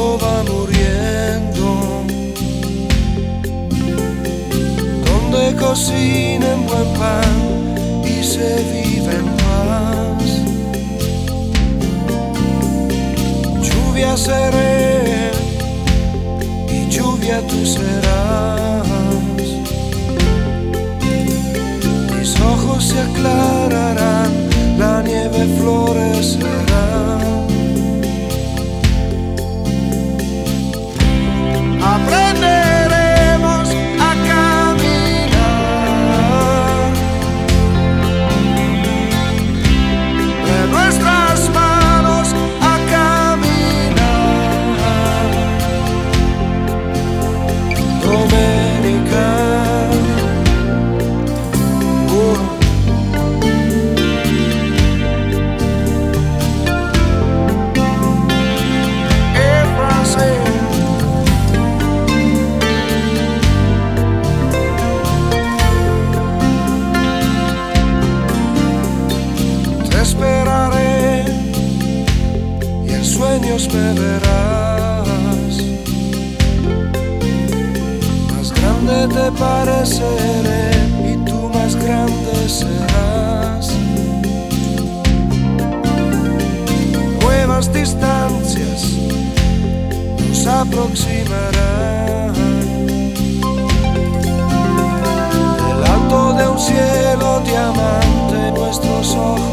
mundo va muriendo, donde cocinen buen pan y se vive en paz. Lluvia seré y lluvia tú serás. Mis ojos se aclararán, la nieve florecerá. Aprenderemos a caminar de nuestras manos a caminar. Doménica, esperaré y en sueños me verás. Más grande te pareceré y tú más grande serás. Nuevas distancias nos aproximarán. Del alto de un cielo diamante nuestros ojos